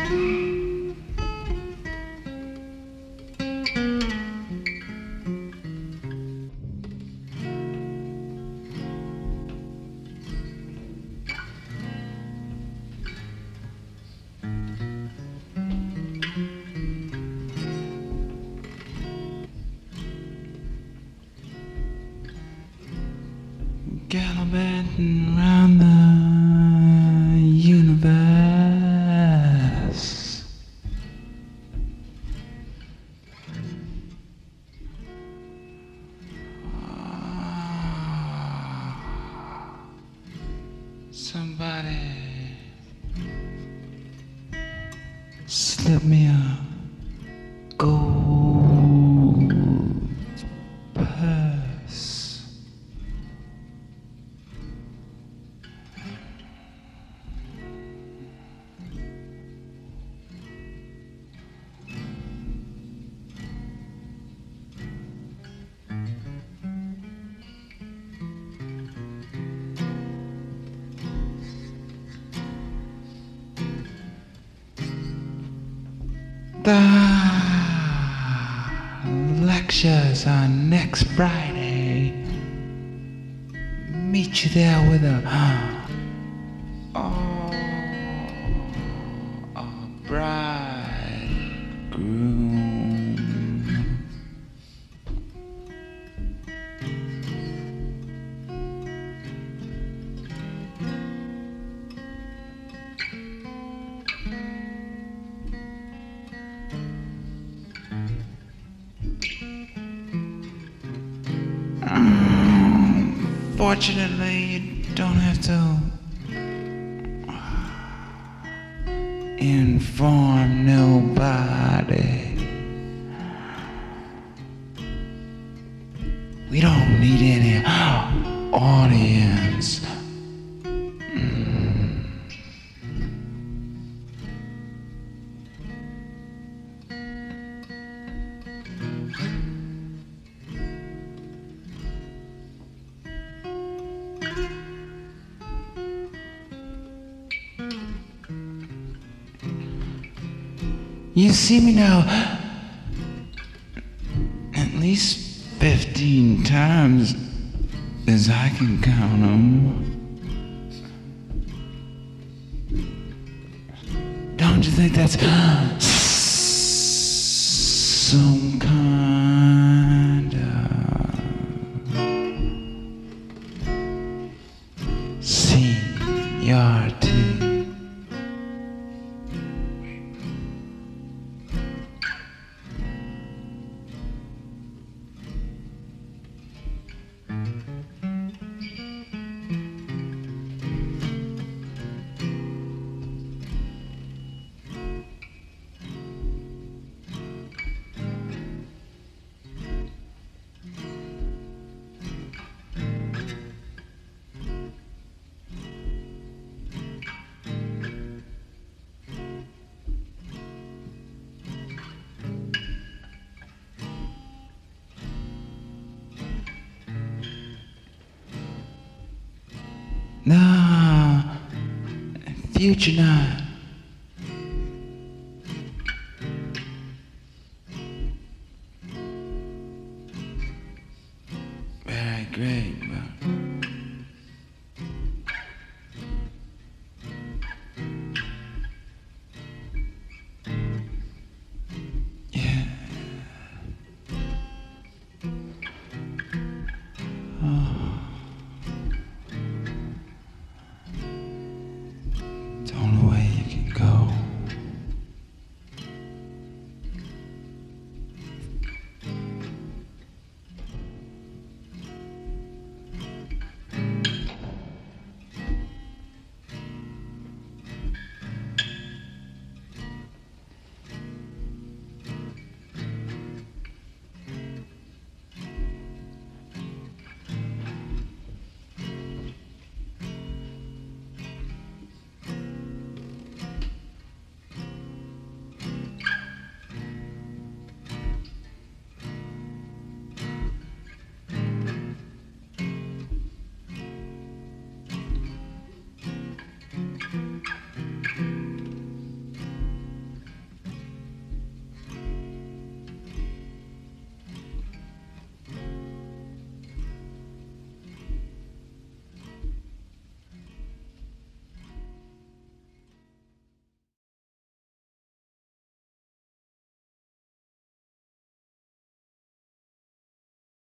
Gallivanting around the universe. Somebody slip me a gold purse. The lectures are next Friday. Meet you there with a bridegroom. Fortunately, you don't have to inform nobody. We don't need any audience. You see me now at least 15 times as I can count them. Don't you think that's some kind of seniority? No, future night.